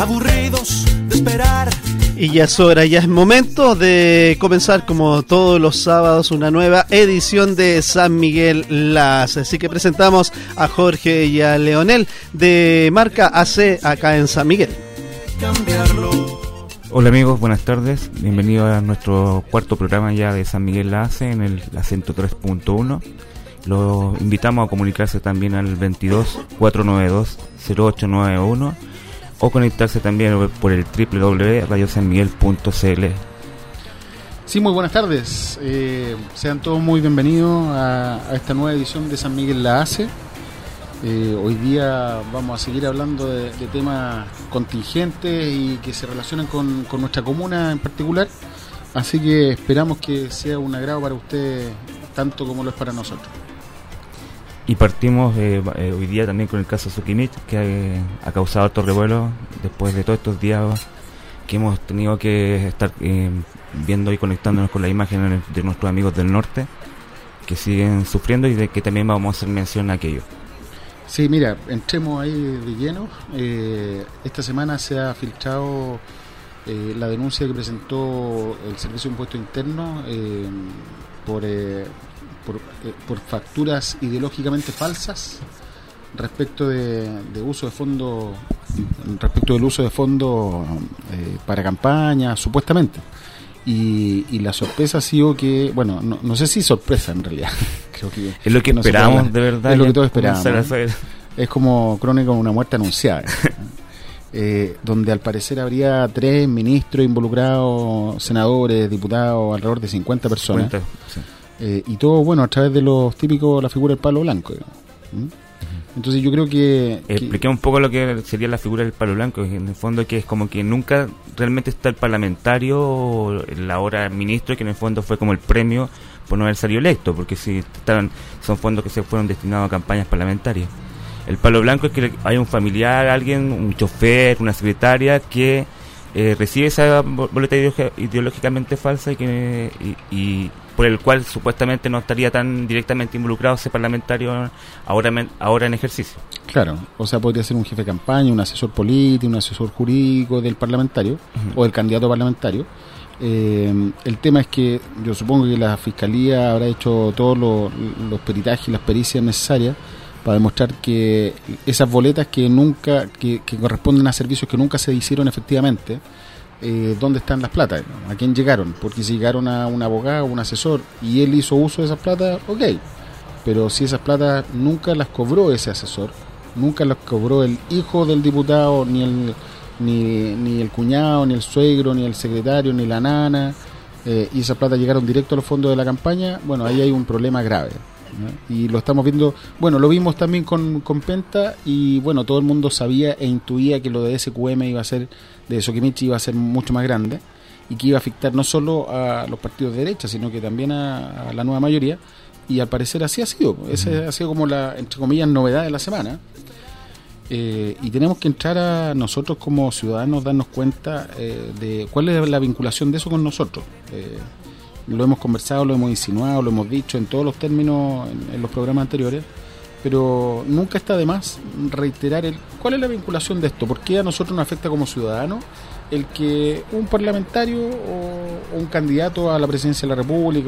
aburridos de esperar. Y ya es hora, ya es momento de comenzar como todos los sábados una nueva edición de San Miguel la Hace. Así que presentamos a Jorge y a Leonel de Marca AC acá en San Miguel. Hola amigos, buenas tardes. Bienvenidos a nuestro cuarto programa ya de San Miguel la Hace en la 103.1. Los invitamos a comunicarse también al 22 492 0891 o conectarse también por el www.radiosanmiguel.cl. Sí, muy buenas tardes. Sean todos muy bienvenidos a esta nueva edición de San Miguel la Hace. Hoy día vamos a seguir hablando de temas contingentes y que se relacionan con nuestra comuna en particular. Así que esperamos que sea un agrado para usted tanto como lo es para nosotros. Y partimos hoy día también con el caso Sokimich, que ha causado harto revuelo después de todos estos días que hemos tenido que estar viendo y conectándonos con las imágenes de nuestros amigos del norte que siguen sufriendo y de que también vamos a hacer mención a aquello. Sí, mira, entremos ahí de lleno. Esta semana se ha filtrado la denuncia que presentó el Servicio de Impuesto Interno por facturas ideológicamente falsas respecto del uso de fondos para campaña, supuestamente. Y la sorpresa ha sido que, bueno, no sé si sorpresa en realidad. Creo que es lo que esperábamos, de verdad. Es lo que todos esperábamos. Es como crónica de una muerte anunciada. Donde al parecer habría 3 ministros involucrados, senadores, diputados, alrededor de 50 personas. 50, sí. Y todo, bueno, a través de los típicos, la figura del palo blanco. Entonces yo creo que... Expliqué un poco lo que sería la figura del palo blanco, en el fondo que es como que nunca realmente está el parlamentario o el ahora ministro, que en el fondo fue como el premio por no haber salido electo, porque si son fondos que se fueron destinados a campañas parlamentarias. El palo blanco es que hay un familiar, alguien, un chofer, una secretaria que recibe esa boleta ideológicamente falsa y por el cual supuestamente no estaría tan directamente involucrado ese parlamentario ahora en ejercicio. Claro, o sea, podría ser un jefe de campaña, un asesor político, un asesor jurídico del parlamentario o del candidato parlamentario. El tema es que yo supongo que la Fiscalía habrá hecho todos los peritajes y las pericias necesarias para demostrar que esas boletas que corresponden a servicios que nunca se hicieron efectivamente, dónde están las platas, a quién llegaron, porque si llegaron a un abogado, un asesor y él hizo uso de esas platas, ok, pero si esas platas nunca las cobró ese asesor, nunca las cobró el hijo del diputado, ni el cuñado, ni el suegro, ni el secretario, ni la nana, y esas platas llegaron directo a los fondos de la campaña, bueno, ahí hay un problema grave, ¿no? Y lo estamos viendo, bueno, lo vimos también con Penta, y bueno, todo el mundo sabía e intuía que lo de SQM de Sokimich iba a ser mucho más grande y que iba a afectar no solo a los partidos de derecha, sino que también a la nueva mayoría, y al parecer así ha sido. Esa ha sido como la, entre comillas, novedad de la semana. Y tenemos que entrar a nosotros como ciudadanos, darnos cuenta de cuál es la vinculación de eso con nosotros. Lo hemos conversado, lo hemos insinuado, lo hemos dicho en todos los términos en los programas anteriores, pero nunca está de más reiterar cuál es la vinculación de esto, por qué a nosotros nos afecta como ciudadanos el que un parlamentario o un candidato a la presidencia de la República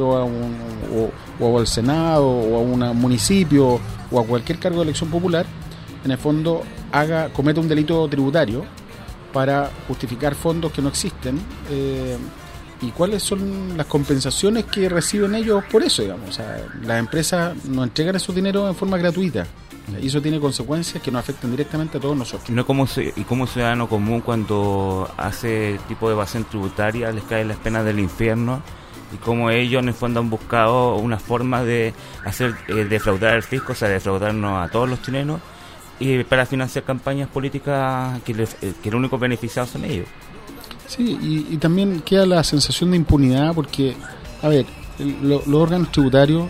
o al Senado o a un municipio o a cualquier cargo de elección popular, en el fondo cometa un delito tributario para justificar fondos que no existen, y cuáles son las compensaciones que reciben ellos por eso, digamos. O sea, las empresas nos entregan esos dineros en forma gratuita y eso tiene consecuencias que nos afectan directamente a todos nosotros. No como ciudadano común, cuando hace tipo de evasión tributaria les caen las penas del infierno, y como ellos en el fondo han buscado una forma de hacer defraudar al fisco, o sea, defraudarnos a todos los chilenos, y para financiar campañas políticas que los únicos beneficiados son ellos. Sí, y también queda la sensación de impunidad porque, a ver, los órganos tributarios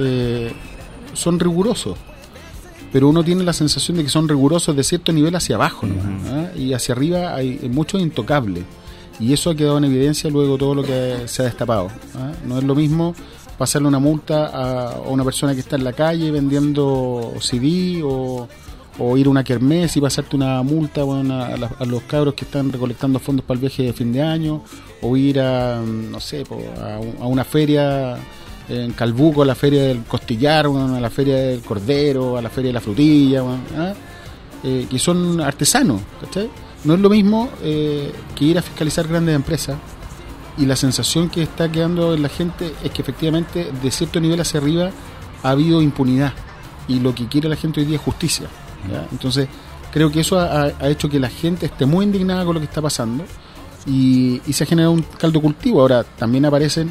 son rigurosos, pero uno tiene la sensación de que son rigurosos de cierto nivel hacia abajo, ¿no? Y hacia arriba hay mucho intocable, y eso ha quedado en evidencia luego todo lo que se ha destapado. No es lo mismo pasarle una multa a una persona que está en la calle vendiendo CD o o ir a una kermés y pasarte una multa, bueno, a los cabros que están recolectando fondos para el viaje de fin de año, o ir a, no sé, a una feria en Calbuco, a la feria del costillar, bueno, a la feria del cordero, a la feria de la frutilla, bueno, que son artesanos, ¿cachai? No es lo mismo que ir a fiscalizar grandes empresas, y la sensación que está quedando en la gente es que efectivamente de cierto nivel hacia arriba ha habido impunidad, y lo que quiere la gente hoy día es justicia, ¿ya? Entonces creo que eso ha hecho que la gente esté muy indignada con lo que está pasando, y se ha generado un caldo cultivo. Ahora también aparecen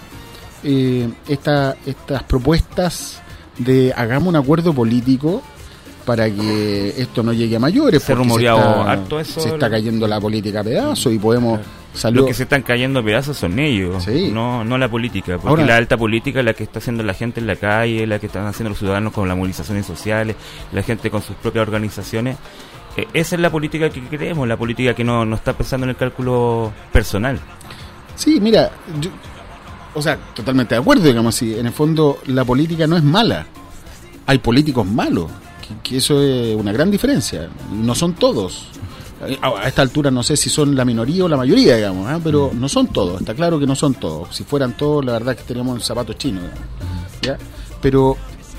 estas propuestas de hagamos un acuerdo político para que esto no llegue a mayores. Se ha rumoreado harto eso. Se está cayendo la política a pedazos y podemos... Los que se están cayendo a pedazos son ellos, sí. no la política, porque ahora, la alta política es la que está haciendo la gente en la calle, la que están haciendo los ciudadanos con las movilizaciones sociales, la gente con sus propias organizaciones. Esa es la política que queremos, la política que no está pensando en el cálculo personal. Sí, mira, totalmente de acuerdo, digamos así. En el fondo, la política no es mala. Hay políticos malos, que eso es una gran diferencia. No son todos. A esta altura no sé si son la minoría o la mayoría, digamos, pero no son todos. Está claro que no son todos. Si fueran todos, la verdad es que teníamos el zapato chino, ¿ya? Pero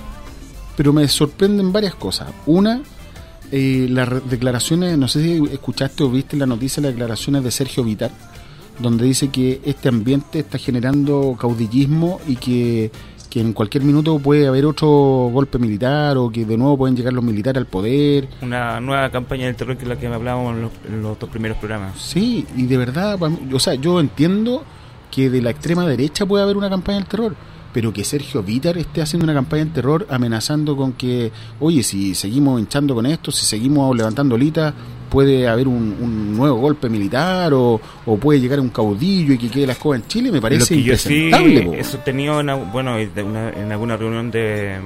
me sorprenden varias cosas. Una, las declaraciones, no sé si escuchaste o viste la noticia, las declaraciones de Sergio Vítar, donde dice que este ambiente está generando caudillismo y que en cualquier minuto puede haber otro golpe militar, o que de nuevo pueden llegar los militares al poder. Una nueva campaña del terror, que es la que hablábamos en los dos primeros programas. Sí, y de verdad, yo entiendo que de la extrema derecha puede haber una campaña del terror, pero que Sergio Vítar esté haciendo una campaña del terror amenazando con que, oye, si seguimos hinchando con esto, si seguimos levantando olitas, puede haber un nuevo golpe militar, o puede llegar un caudillo y que quede la escoba en Chile, me parece impresentable. Sí, eso he tenido en alguna reunión de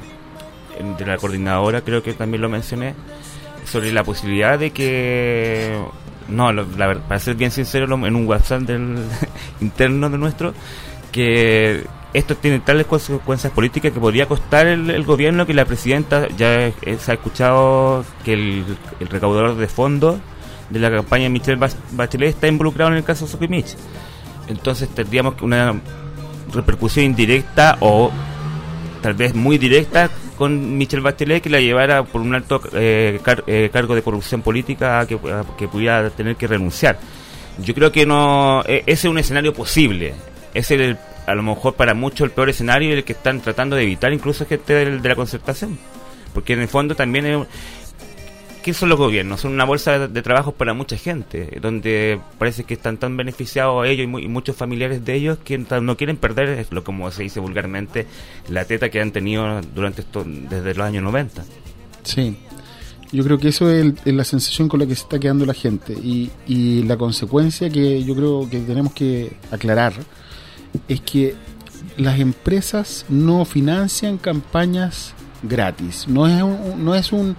la coordinadora, creo que también lo mencioné, sobre la posibilidad de que, para ser bien sincero, en un WhatsApp interno de nuestro, que esto tiene tales consecuencias políticas que podría costar el gobierno, que la presidenta ya se ha escuchado que el recaudador de fondos de la campaña de Michelle Bachelet está involucrado en el caso Sokimich. Entonces tendríamos una repercusión indirecta o tal vez muy directa con Michelle Bachelet, que la llevara por un alto cargo de corrupción política a que pudiera tener que renunciar. Yo creo que ese es un escenario posible. Es a lo mejor para muchos el peor escenario, el que están tratando de evitar incluso gente de la Concertación, porque en el fondo también ¿qué son los gobiernos? Son una bolsa de trabajo para mucha gente, donde parece que están tan beneficiados ellos y muchos familiares de ello, que no quieren perder, como se dice vulgarmente, la teta que han tenido desde los años 90. Sí, yo creo que eso es la sensación con la que se está quedando la gente, y la consecuencia que yo creo que tenemos que aclarar es que las empresas no financian campañas gratis, no es un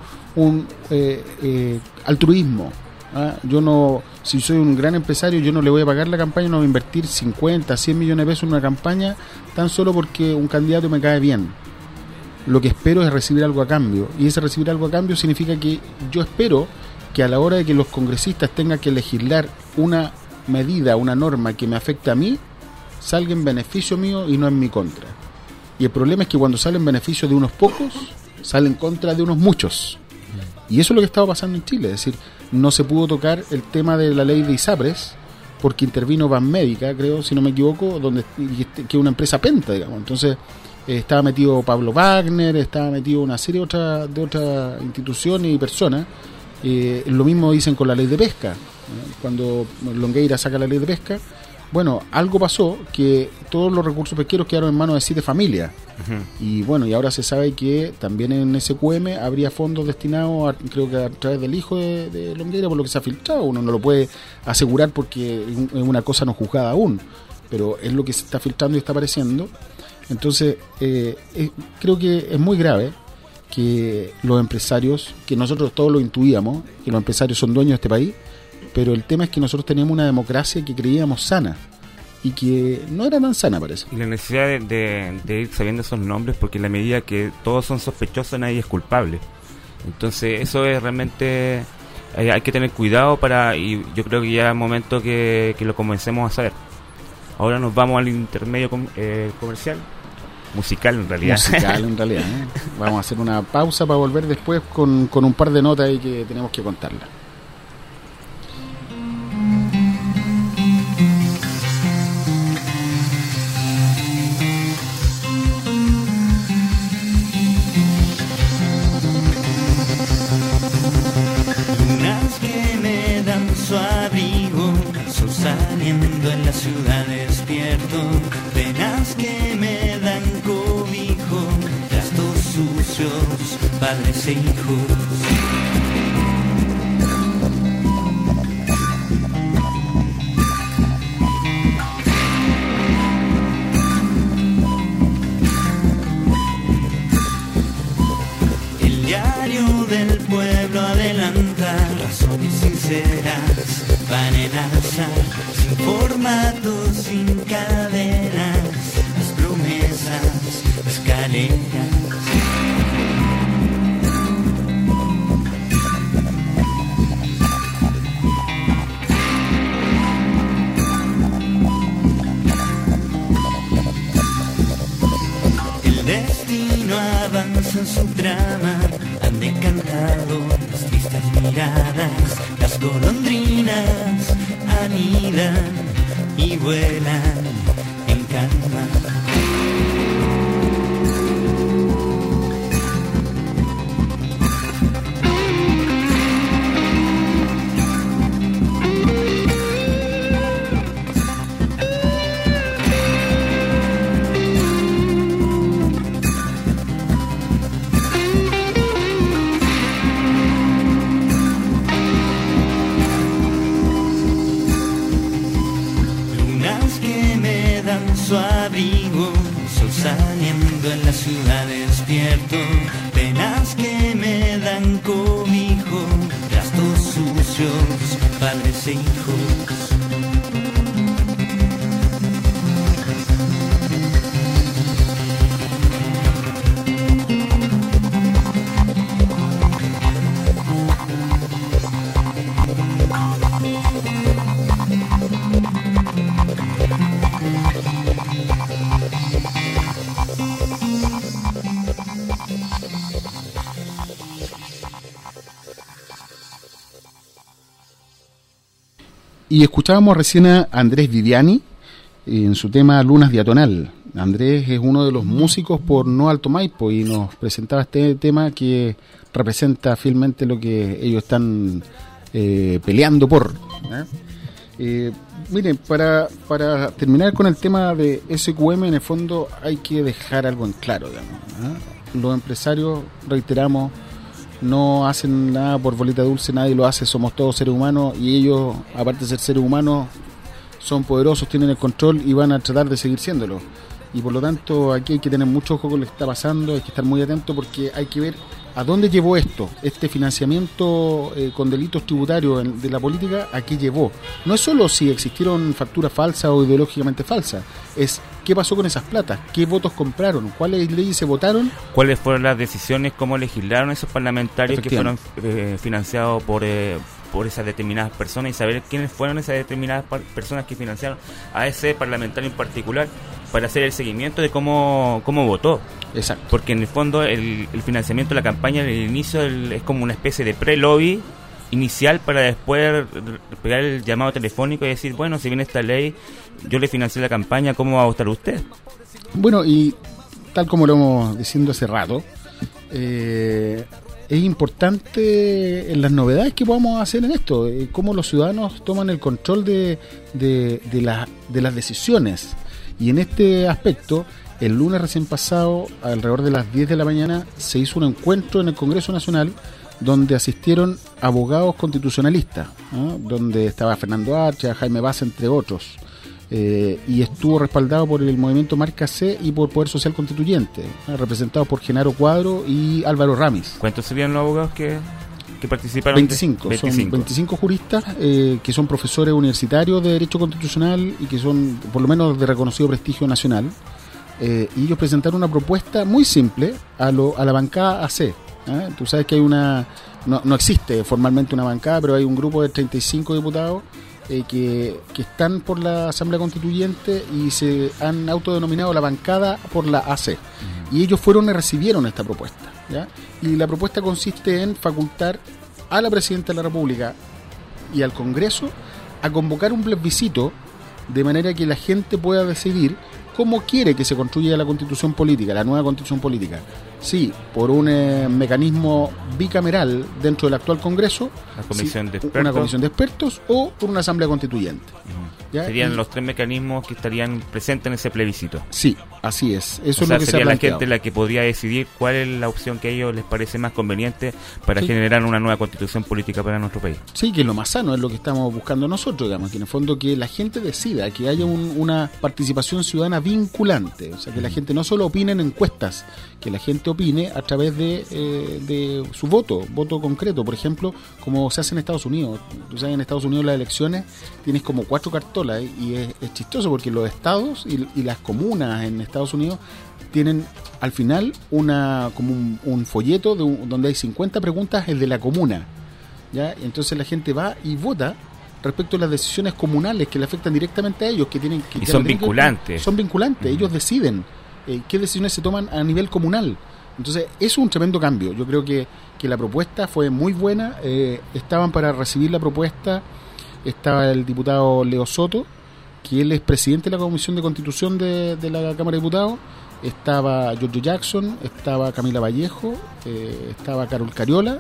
altruismo. Si soy un gran empresario, yo no le voy a pagar la campaña, no voy a invertir 50, 100 millones de pesos en una campaña tan solo porque un candidato me cae bien. Lo que espero es recibir algo a cambio, y ese recibir algo a cambio significa que yo espero que a la hora de que los congresistas tengan que legislar una medida, una norma que me afecte a mí, salga en beneficio mío y no en mi contra. Y el problema es que cuando sale en beneficio de unos pocos, sale en contra de unos muchos. Y eso es lo que estaba pasando en Chile. Es decir, no se pudo tocar el tema de la ley de ISAPRES porque intervino Banmédica, creo, si no me equivoco, que es una empresa penta, digamos. Entonces estaba metido Pablo Wagner, estaba metido una serie de otras instituciones y personas. Lo mismo dicen con la ley de pesca. Cuando Longueira saca la ley de pesca, bueno, algo pasó que todos los recursos pesqueros quedaron en manos de 7 familias. Uh-huh. Y bueno, y ahora se sabe que también en SQM habría fondos destinados, creo que a través del hijo de Longueira, por lo que se ha filtrado. Uno no lo puede asegurar porque es una cosa no juzgada aún, pero es lo que se está filtrando y está apareciendo. Entonces, creo que es muy grave que los empresarios, que nosotros todos lo intuíamos, que los empresarios son dueños de este país, pero el tema es que nosotros teníamos una democracia que creíamos sana y que no era tan sana, parece. Y la necesidad de ir sabiendo esos nombres, porque en la medida que todos son sospechosos, nadie es culpable. Entonces eso es realmente, hay que tener cuidado y yo creo que ya es momento que lo comencemos a saber. Ahora nos vamos al intermedio comercial, musical en realidad. Vamos a hacer una pausa para volver después con un par de notas ahí que tenemos que contarlas. Saliendo en la ciudad despierto, penas que me dan cobijo, trastos sucios, padres e hijos. El diario del pueblo adelanta razones sinceras, van en alza, sin formatos, sin cadenas, las promesas, escaleras. El destino avanza en su trama, han decantado las tristes miradas, las golondrinas anidan y vuelan en calma. Su abrigo, sol saliendo en la ciudad despierto, penas que me dan cobijo, trastos sucios, padres e hijos. Y escuchábamos recién a Andrés Viviani en su tema Lunas Diatonal. Andrés es uno de los músicos por No Alto Maipo y nos presentaba este tema que representa fielmente lo que ellos están peleando por. Miren, para terminar con el tema de SQM, en el fondo hay que dejar algo en claro, digamos. Los empresarios, reiteramos, no hacen nada por bolita dulce, nadie lo hace, somos todos seres humanos y ellos, aparte de ser seres humanos, son poderosos, tienen el control y van a tratar de seguir siéndolo. Y por lo tanto aquí hay que tener mucho ojo con lo que está pasando, hay que estar muy atento porque hay que ver a dónde llevó esto, este financiamiento con delitos tributarios de la política, ¿a qué llevó? No es solo si existieron facturas falsas o ideológicamente falsas, es qué pasó con esas platas, qué votos compraron, cuáles leyes se votaron, cuáles fueron las decisiones, cómo legislaron esos parlamentarios que fueron financiados por esas determinadas personas y saber quiénes fueron esas determinadas personas que financiaron a ese parlamentario en particular para hacer el seguimiento de cómo votó. Exacto. Porque en el fondo el financiamiento de la campaña en el inicio es como una especie de pre-lobby inicial para después pegar el llamado telefónico y decir, bueno, si viene esta ley, yo le financié la campaña, ¿cómo va a votar usted? Bueno, y tal como lo hemos diciendo hace rato, es importante en las novedades que podamos hacer en esto, cómo los ciudadanos toman el control de las decisiones. Y en este aspecto, el lunes recién pasado, alrededor de las 10 de la mañana, se hizo un encuentro en el Congreso Nacional donde asistieron abogados constitucionalistas, ¿no? Donde estaba Fernando Archa, Jaime Baza, entre otros. Y estuvo respaldado por el movimiento Marca C y por Poder Social Constituyente, representados por Genaro Cuadro y Álvaro Ramis. ¿Cuántos serían los abogados que participaron? 25. Son 25 juristas que son profesores universitarios de Derecho Constitucional y que son, por lo menos, de reconocido prestigio nacional. Y ellos presentaron una propuesta muy simple a la bancada AC, Tú sabes que hay no existe formalmente una bancada, pero hay un grupo de 35 diputados que están por la Asamblea Constituyente y se han autodenominado la bancada por la AC. Y ellos fueron y recibieron esta propuesta, ¿ya? Y la propuesta consiste en facultar a la Presidenta de la República y al Congreso a convocar un plebiscito de manera que la gente pueda decidir cómo quiere que se construya la Constitución política, la nueva Constitución política. Sí, por un mecanismo bicameral dentro del actual Congreso, una comisión de expertos o por una Asamblea Constituyente. Serían los tres mecanismos que estarían presentes en ese plebiscito. Sí, así es. Eso o sea, es lo que sería se ha la planteado. gente la que podría decidir cuál es la opción que a ellos les parece más conveniente para generar una nueva constitución política para nuestro país. Sí, que es lo más sano, es lo que estamos buscando nosotros, digamos, que en el fondo que la gente decida, que haya una participación ciudadana vinculante, o sea, que la gente no solo opine en encuestas, que la gente opine a través de su voto concreto, por ejemplo, como se hace en Estados Unidos. Tú sabes, en Estados Unidos las elecciones tienes como 4 cartolas y es chistoso porque los estados y las comunas en Estados Unidos tienen al final como un folleto donde hay 50 preguntas de la comuna, ¿ya? Entonces la gente va y vota respecto a las decisiones comunales que le afectan directamente a ellos, que tienen que son vinculantes. Son vinculantes, ellos deciden qué decisiones se toman a nivel comunal. Entonces, eso es un tremendo cambio. Yo creo que la propuesta fue muy buena. Estaban para recibir la propuesta, estaba el diputado Leo Soto, que él es presidente de la Comisión de Constitución de la Cámara de Diputados, estaba Giorgio Jackson, estaba Camila Vallejo, estaba Carol Cariola,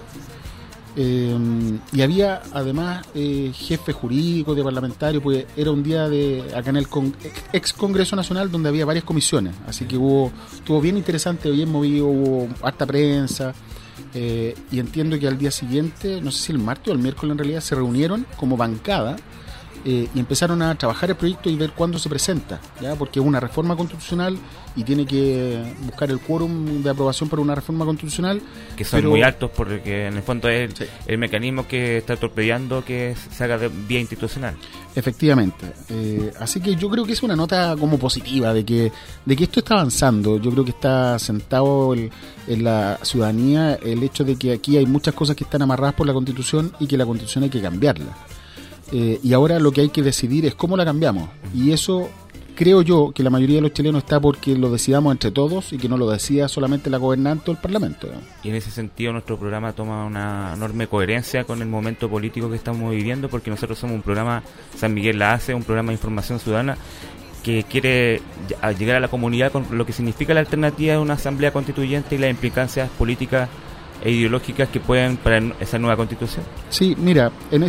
y había además jefe jurídico de parlamentario, pues era un día acá en el ex Congreso Nacional donde había varias comisiones, así que estuvo bien interesante, bien movido, hubo harta prensa, y entiendo que al día siguiente, no sé si el martes o el miércoles en realidad, se reunieron como bancada y empezaron a trabajar el proyecto y ver cuándo se presenta, ¿ya? Porque es una reforma constitucional y tiene que buscar el quórum de aprobación para una reforma constitucional. Que son muy altos porque en el fondo es el mecanismo que está torpedeando que se haga de vía institucional. Efectivamente. Así que yo creo que es una nota como positiva de que esto está avanzando. Yo creo que está sentado en la ciudadanía el hecho de que aquí hay muchas cosas que están amarradas por la Constitución y que la Constitución hay que cambiarla. Y ahora lo que hay que decidir es cómo la cambiamos. Y eso creo yo que la mayoría de los chilenos está porque lo decidamos entre todos y que no lo decida solamente la gobernante o el Parlamento. Y en ese sentido nuestro programa toma una enorme coherencia con el momento político que estamos viviendo, porque nosotros somos un programa, San Miguel la hace, un programa de información ciudadana que quiere llegar a la comunidad con lo que significa la alternativa de una asamblea constituyente y las implicancias políticas e ideológicas que pueden para esa nueva constitución. Sí, mira,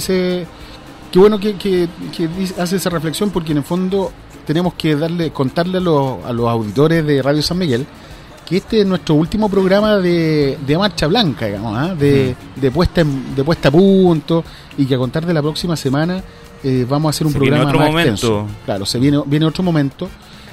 qué bueno que hace esa reflexión, porque en el fondo tenemos que contarle a los auditores de Radio San Miguel que este es nuestro último programa de marcha blanca, digamos, de puesta a punto, y que a contar de la próxima semana vamos a hacer un programa más extenso. Claro, viene otro momento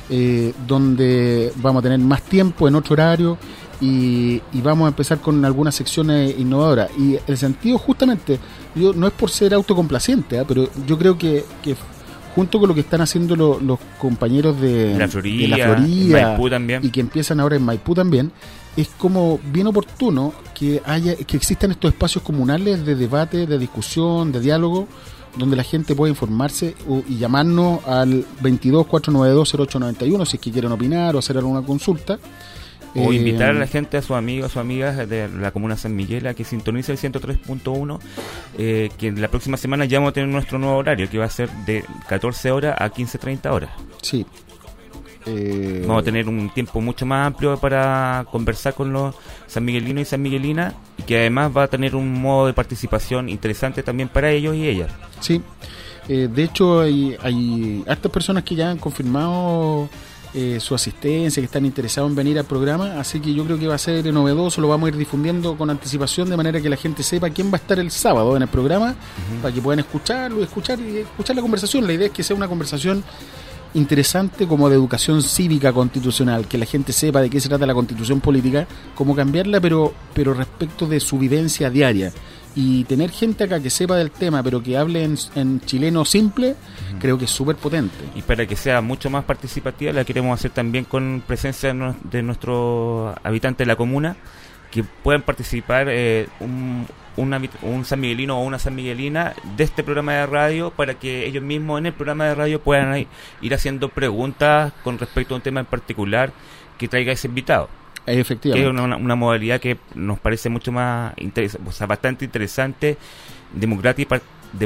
donde vamos a tener más tiempo en otro horario y vamos a empezar con algunas secciones innovadoras. Y el sentido, justamente, no es por ser autocomplaciente, pero yo creo que junto con lo que están haciendo los compañeros de la Florida Maipú también, y que empiezan ahora en Maipú también, es como bien oportuno que existan estos espacios comunales de debate, de discusión, de diálogo, donde la gente puede informarse y llamarnos al 22-492-0891 si es que quieren opinar o hacer alguna consulta. O invitar a la gente, a sus amigos o amigas de la comuna San Miguel a que sintonice el 103.1, que la próxima semana ya vamos a tener nuestro nuevo horario, que va a ser de 14 horas a 15:30 horas. Sí. Vamos a tener un tiempo mucho más amplio para conversar con los sanmiguelinos y sanmiguelinas, y que además va a tener un modo de participación interesante también para ellos y ellas. Sí. De hecho, hay hartas personas que ya han confirmado su asistencia, que están interesados en venir al programa, así que yo creo que va a ser novedoso, lo vamos a ir difundiendo con anticipación de manera que la gente sepa quién va a estar el sábado en el programa, para que puedan escuchar la conversación. La idea es que sea una conversación interesante, como de educación cívica constitucional, que la gente sepa de qué se trata la constitución política, cómo cambiarla, pero respecto de su vivencia diaria. Y tener gente acá que sepa del tema, pero que hable en chileno simple, creo que es súper potente. Y para que sea mucho más participativa, la queremos hacer también con presencia de nuestros habitantes de la comuna, que puedan participar un sanmiguelino o una sanmiguelina de este programa de radio, para que ellos mismos en el programa de radio puedan ir haciendo preguntas con respecto a un tema en particular que traiga ese invitado. Efectivamente. Que es una modalidad que nos parece mucho más bastante interesante, democrática,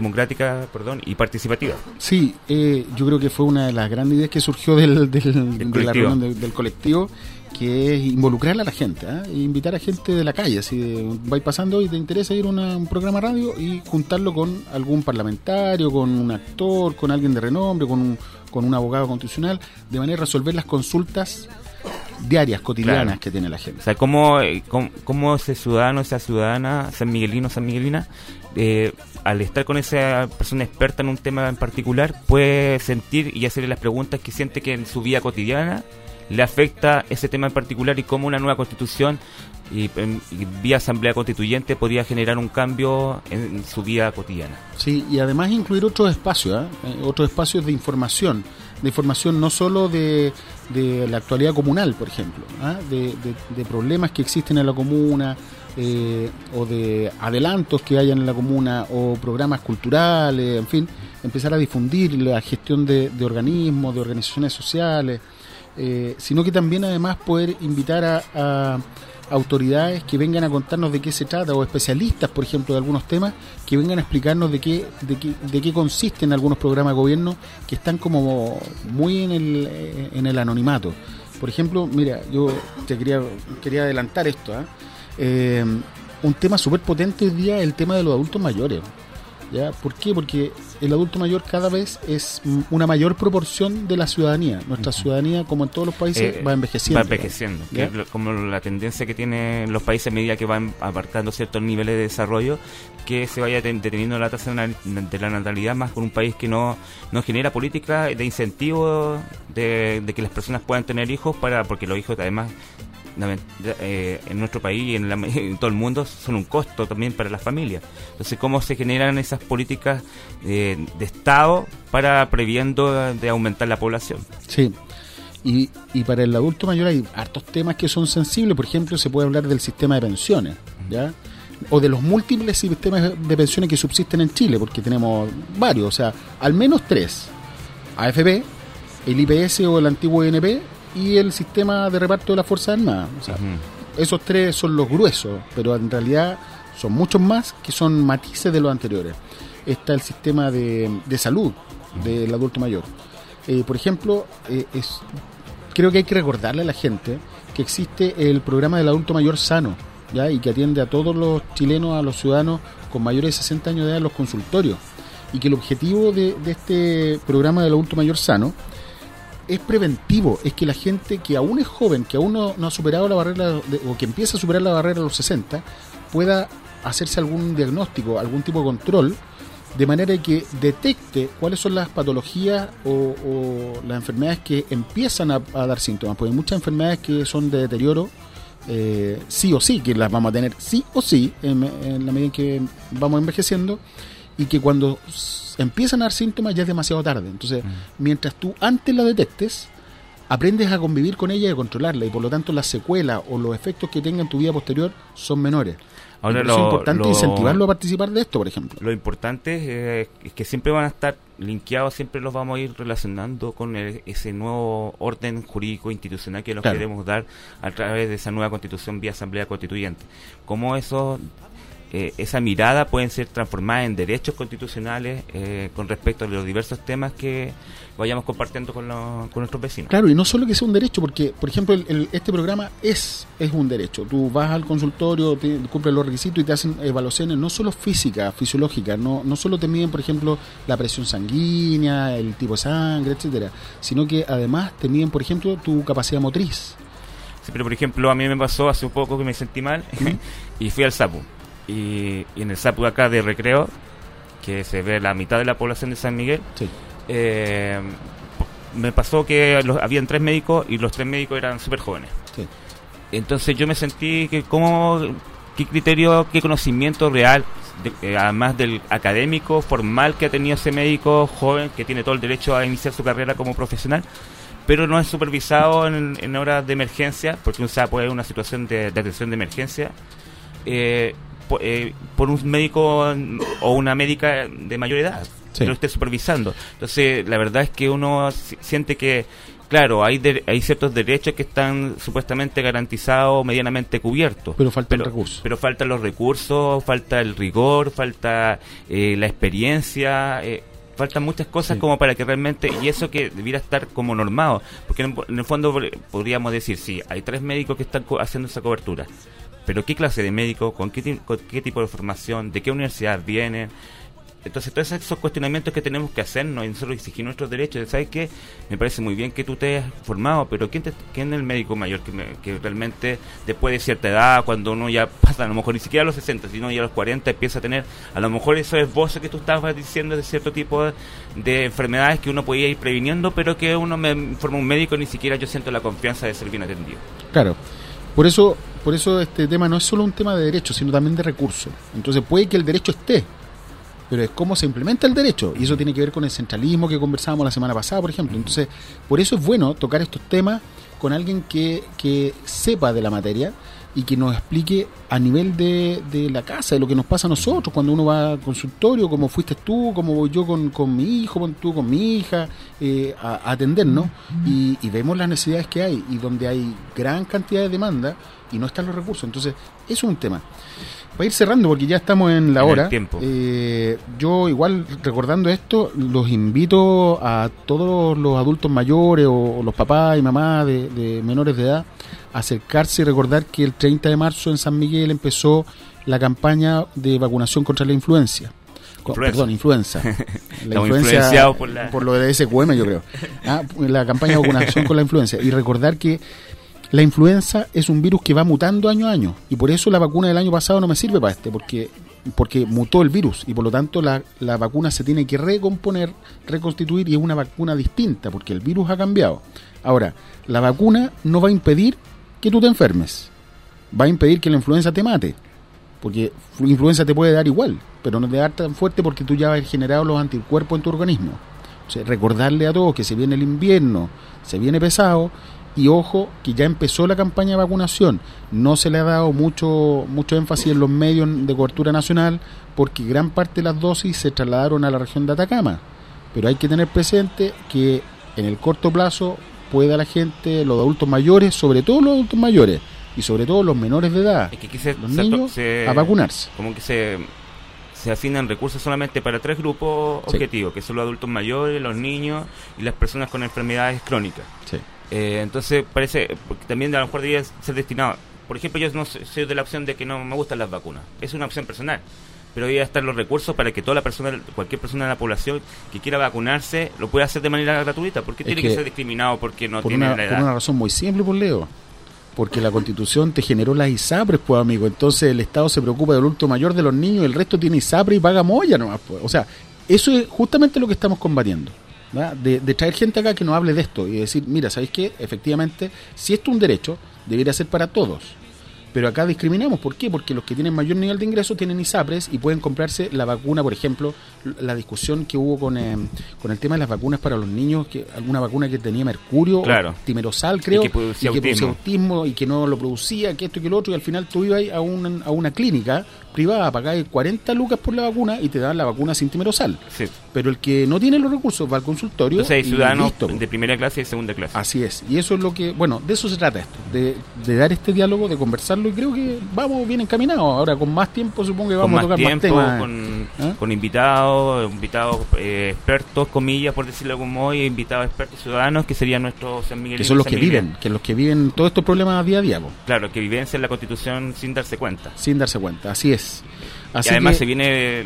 y participativa. Sí, yo creo que fue una de las grandes ideas que surgió de la reunión del colectivo, que es involucrar a la gente, e invitar a gente de la calle. Si vais pasando y te interesa ir a un programa de radio, y juntarlo con algún parlamentario, con un actor, con alguien de renombre, con un abogado constitucional, de manera de resolver las consultas diarias, cotidianas, que tiene la gente. O sea, cómo ese ciudadano, esa ciudadana, sanmiguelino, sanmiguelina, al estar con esa persona experta en un tema en particular, puede sentir y hacerle las preguntas que siente que en su vida cotidiana le afecta ese tema en particular, y cómo una nueva constitución y vía asamblea constituyente podría generar un cambio en su vida cotidiana. Sí, y además incluir otros espacios, otros espacios de información no solo de la actualidad comunal, por ejemplo, de problemas que existen en la comuna, o de adelantos que hayan en la comuna, o programas culturales, en fin, empezar a difundir la gestión de organismos, de organizaciones sociales, sino que también además poder invitar a autoridades que vengan a contarnos de qué se trata, o especialistas, por ejemplo, de algunos temas, que vengan a explicarnos de qué consisten algunos programas de gobierno que están como muy en el anonimato. Por ejemplo, mira, yo te quería adelantar esto, un tema súper potente hoy día es el tema de los adultos mayores. ¿Ya? ¿Por qué? Porque el adulto mayor cada vez es una mayor proporción de la ciudadanía. Nuestra ciudadanía, como en todos los países, va envejeciendo. Que es como la tendencia que tienen los países a medida que van abarcando ciertos niveles de desarrollo, que se vaya deteniendo la tasa de la natalidad, más con un país que no genera políticas de incentivo de que las personas puedan tener hijos, porque los hijos además en nuestro país y en todo el mundo son un costo también para las familias. Entonces, ¿cómo se generan esas políticas de Estado para previendo de aumentar la población? Sí, y para el adulto mayor hay hartos temas que son sensibles. Por ejemplo, se puede hablar del sistema de pensiones, ¿ya? O de los múltiples sistemas de pensiones que subsisten en Chile, porque tenemos varios, o sea, al menos 3: AFP, el IPS o el antiguo INP, y el sistema de reparto de las Fuerzas Armadas. O sea, esos 3 son los gruesos, pero en realidad son muchos más, que son matices de los anteriores. Está el sistema de salud del adulto mayor. Por ejemplo, creo que hay que recordarle a la gente que existe el programa del adulto mayor sano, ¿ya? Y que atiende a todos los chilenos, a los ciudadanos con mayores de 60 años de edad en los consultorios. Y que el objetivo de este programa del adulto mayor sano es preventivo, es que la gente que aún es joven, que aún no ha superado la barrera, o que empieza a superar la barrera de los 60, pueda hacerse algún diagnóstico, algún tipo de control, de manera que detecte cuáles son las patologías o las enfermedades que empiezan a dar síntomas. Porque hay muchas enfermedades que son de deterioro, sí o sí, que las vamos a tener sí o sí, en la medida en que vamos envejeciendo, y que cuando empiezan a dar síntomas ya es demasiado tarde. Entonces, mientras tú antes la detectes, aprendes a convivir con ella y a controlarla, y por lo tanto las secuelas o los efectos que tenga en tu vida posterior son menores. Ahora, es importante incentivarlo a participar de esto, por ejemplo. Lo importante es que siempre van a estar linkeados, siempre los vamos a ir relacionando con ese nuevo orden jurídico institucional que nos queremos dar a través de esa nueva constitución vía asamblea constituyente. Cómo esa mirada pueden ser transformadas en derechos constitucionales con respecto a los diversos temas que vayamos compartiendo con nuestros vecinos. Claro, y no solo que sea un derecho, porque, por ejemplo, este programa es un derecho. Tú vas al consultorio, cumples los requisitos y te hacen evaluaciones no solo físicas, fisiológicas, no solo te miden, por ejemplo, la presión sanguínea, el tipo de sangre, etcétera, sino que además te miden, por ejemplo, tu capacidad motriz. Sí, pero por ejemplo, a mí me pasó hace un poco que me sentí mal y fui al SAPU. Y en el SAPU acá de Recreo, que se ve la mitad de la población de San Miguel, me pasó que habían 3 médicos y los 3 médicos eran súper jóvenes. Sí. Entonces yo me sentí que qué criterio, qué conocimiento real, además del académico, formal que ha tenido ese médico joven, que tiene todo el derecho a iniciar su carrera como profesional, pero no es supervisado en horas de emergencia, porque uno sabe puede haber una situación de atención de emergencia por un médico o una médica de mayor edad, que lo esté supervisando. Entonces, la verdad es que uno siente que, claro, hay ciertos derechos que están supuestamente garantizados, medianamente cubiertos. Pero faltan recursos. Pero faltan los recursos, falta el rigor, falta la experiencia, faltan muchas cosas como para que realmente, y eso que debiera estar como normado, porque en el fondo podríamos decir, sí, hay 3 médicos que están haciendo esa cobertura, pero ¿qué clase de médico? ¿Con qué tipo de formación? ¿De qué universidad vienen? Entonces, todos esos cuestionamientos que tenemos que hacernos y nosotros exigir nuestros derechos. ¿Sabes qué? Me parece muy bien que tú te hayas formado, pero ¿quién es el médico mayor que realmente después de cierta edad, cuando uno ya pasa, a lo mejor ni siquiera a los 60, sino ya a los 40, empieza a tener, a lo mejor eso es vos que tú estabas diciendo de cierto tipo de enfermedades que uno podía ir previniendo, pero que uno me informa un médico, ni siquiera yo siento la confianza de ser bien atendido? Claro. Por eso este tema no es solo un tema de derechos, sino también de recursos. Entonces puede que el derecho esté, pero es cómo se implementa el derecho, y eso tiene que ver con el centralismo que conversábamos la semana pasada, por ejemplo. Entonces, por eso es bueno tocar estos temas con alguien que sepa de la materia y que nos explique a nivel de la casa, de lo que nos pasa a nosotros cuando uno va al consultorio, como fuiste tú, como voy yo con mi hijo, tú con mi hija, a atendernos, y vemos las necesidades que hay, y donde hay gran cantidad de demanda y no están los recursos. Entonces, eso es un tema. Para ir cerrando, porque ya estamos en la hora, yo igual recordando esto, los invito a todos los adultos mayores o los papás y mamás de menores de edad a acercarse y recordar que el 30 de marzo en San Miguel empezó la campaña de vacunación contra la influenza. Influenza. La influencia por lo de SQM, yo creo. La campaña de vacunación con la influenza. Y recordar que la influenza es un virus que va mutando año a año, y por eso la vacuna del año pasado no me sirve para porque mutó el virus, y por lo tanto la vacuna se tiene que recomponer, reconstituir, y es una vacuna distinta porque el virus ha cambiado. Ahora, la vacuna no va a impedir que tú te enfermes, va a impedir que la influenza te mate, porque la influenza te puede dar igual, pero no te da tan fuerte porque tú ya has generado los anticuerpos en tu organismo. O sea, recordarle a todos que se viene el invierno, se viene pesado. Y ojo, que ya empezó la campaña de vacunación. No se le ha dado mucho énfasis en los medios de cobertura nacional, porque gran parte de las dosis se trasladaron a la región de Atacama. Pero hay que tener presente que en el corto plazo pueda la gente, los adultos mayores, sobre todo los adultos mayores, y sobre todo los menores de edad, los niños, a vacunarse. Como que se asignan recursos solamente para 3 grupos objetivos, que son los adultos mayores, los niños y las personas con enfermedades crónicas. Sí. Entonces parece, porque también a lo mejor debería ser destinado, por ejemplo, yo no soy de la opción de que no me gustan las vacunas, es una opción personal, pero debería estar los recursos para que cualquier persona de la población que quiera vacunarse lo pueda hacer de manera gratuita. ¿Por qué tiene que ser discriminado porque no tiene la edad? Por una razón muy simple, por Leo, porque la Constitución te generó las ISAPRES, pues, amigo. Entonces el Estado se preocupa del adulto mayor, de los niños, y el resto tiene ISAPRE y paga molla nomás, pues. O sea, eso es justamente lo que estamos combatiendo, de traer gente acá que nos hable de esto y decir, mira, ¿sabéis qué? Efectivamente, si esto es un derecho, debería ser para todos. Pero acá discriminamos. ¿Por qué? Porque los que tienen mayor nivel de ingreso tienen ISAPRES y pueden comprarse la vacuna. Por ejemplo, la discusión que hubo con el tema de las vacunas para los niños, que alguna vacuna que tenía mercurio, claro, o timerosal, creo, y que producía autismo y que no lo producía, que esto y que lo otro, y al final tú ibas a una clínica privada, pagáis 40 lucas por la vacuna y te dan la vacuna sin timerosal. Sí. Pero el que no tiene los recursos va al consultorio. Entonces hay ciudadanos listo, de primera clase y de segunda clase. Así es. Y eso es lo que, bueno, de eso se trata esto, de dar este diálogo, de conversarlo, y creo que vamos bien encaminados. Ahora con más tiempo supongo que vamos a tocar más temas. Con invitados expertos, comillas, por decirlo de algún modo, y invitados expertos ciudadanos que serían nuestros San Miguelinos. Que son los que viven, los que viven todos estos problemas día a día. Claro, que vivencian la Constitución sin darse cuenta. Sin darse cuenta, así es. Así y además se viene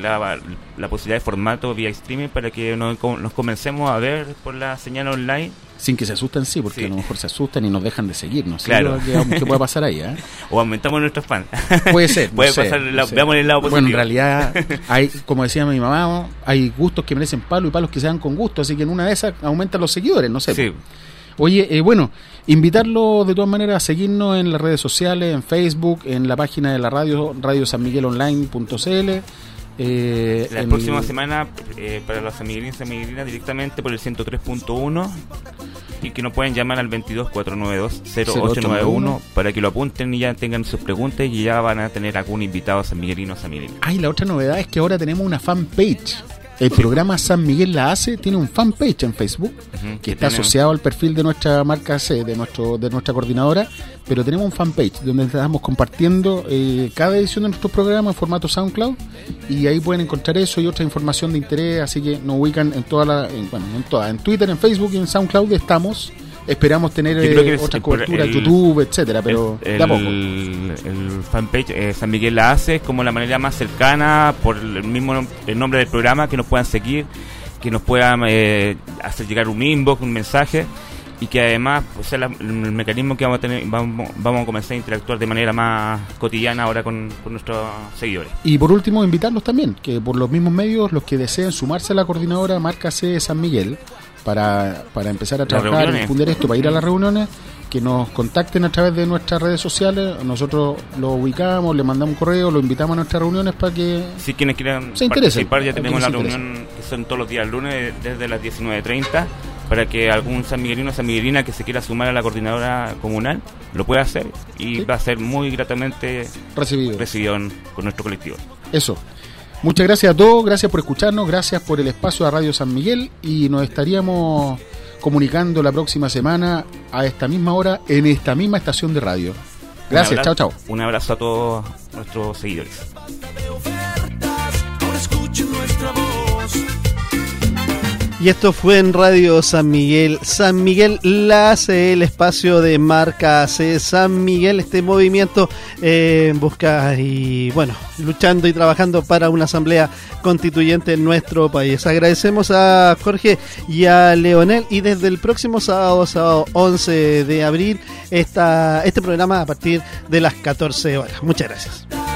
la posibilidad de formato vía streaming para que nos comencemos a ver por la señal online. Sin que se asusten, sí, porque a lo mejor se asustan y nos dejan de seguirnos. Claro. ¿Qué puede pasar ahí? O aumentamos nuestros fans. Puede ser. Puede pasar, veamos el lado positivo. Bueno, en realidad, hay, como decía mi mamá, hay gustos que merecen palo y palos que se dan con gusto, así que en una de esas aumentan los seguidores, no sé. Sí. Oye, bueno, invitarlo de todas maneras a seguirnos en las redes sociales, en Facebook, en la página de la radio, radiosanmiguelonline.cl. La próxima semana para los sanmiguelinos y sanmiguelinas directamente por el 103.1 y que nos pueden llamar al 22-492-0891 para que lo apunten y ya tengan sus preguntas y ya van a tener algún invitado sanmiguelino o sanmiguelino. La otra novedad es que ahora tenemos una fanpage. El programa San Miguel la hace, tiene un fanpage en Facebook que está asociado al perfil de nuestra marca C, de nuestra coordinadora, pero tenemos un fanpage donde estamos compartiendo cada edición de nuestro programa en formato SoundCloud, y ahí pueden encontrar eso y otra información de interés, así que nos ubican en en Twitter, en Facebook y en SoundCloud estamos. Esperamos tener otra cobertura en YouTube, etcétera, pero de a poco. El fanpage San Miguel la hace es como la manera más cercana, por el nombre del programa, que nos puedan seguir, que nos puedan hacer llegar un inbox, un mensaje, y que además sea el mecanismo que vamos a comenzar a interactuar de manera más cotidiana ahora con nuestros seguidores. Y por último, invitarlos también, que por los mismos medios, los que deseen sumarse a la coordinadora Marca C de San Miguel, para empezar a trabajar y difundir esto, para ir a las reuniones, que nos contacten a través de nuestras redes sociales. Nosotros lo ubicamos, le mandamos un correo, lo invitamos a nuestras reuniones para que si quienes quieran participar, ya tenemos la reunión que son todos los días lunes desde las 19:30, para que algún sanmiguelino o sanmiguelina que se quiera sumar a la coordinadora comunal lo pueda hacer, y va a ser muy gratamente recibido con nuestro colectivo. Eso. Muchas gracias a todos, gracias por escucharnos, gracias por el espacio a Radio San Miguel, y nos estaríamos comunicando la próxima semana a esta misma hora en esta misma estación de radio. Gracias, chao. Un abrazo a todos nuestros seguidores. Y esto fue en Radio San Miguel. San Miguel la hace, el espacio de Marca C. San Miguel, este movimiento busca y luchando y trabajando para una asamblea constituyente en nuestro país. Agradecemos a Jorge y a Leonel, y desde el próximo sábado 11 de abril, este programa a partir de las 14 horas. Muchas gracias.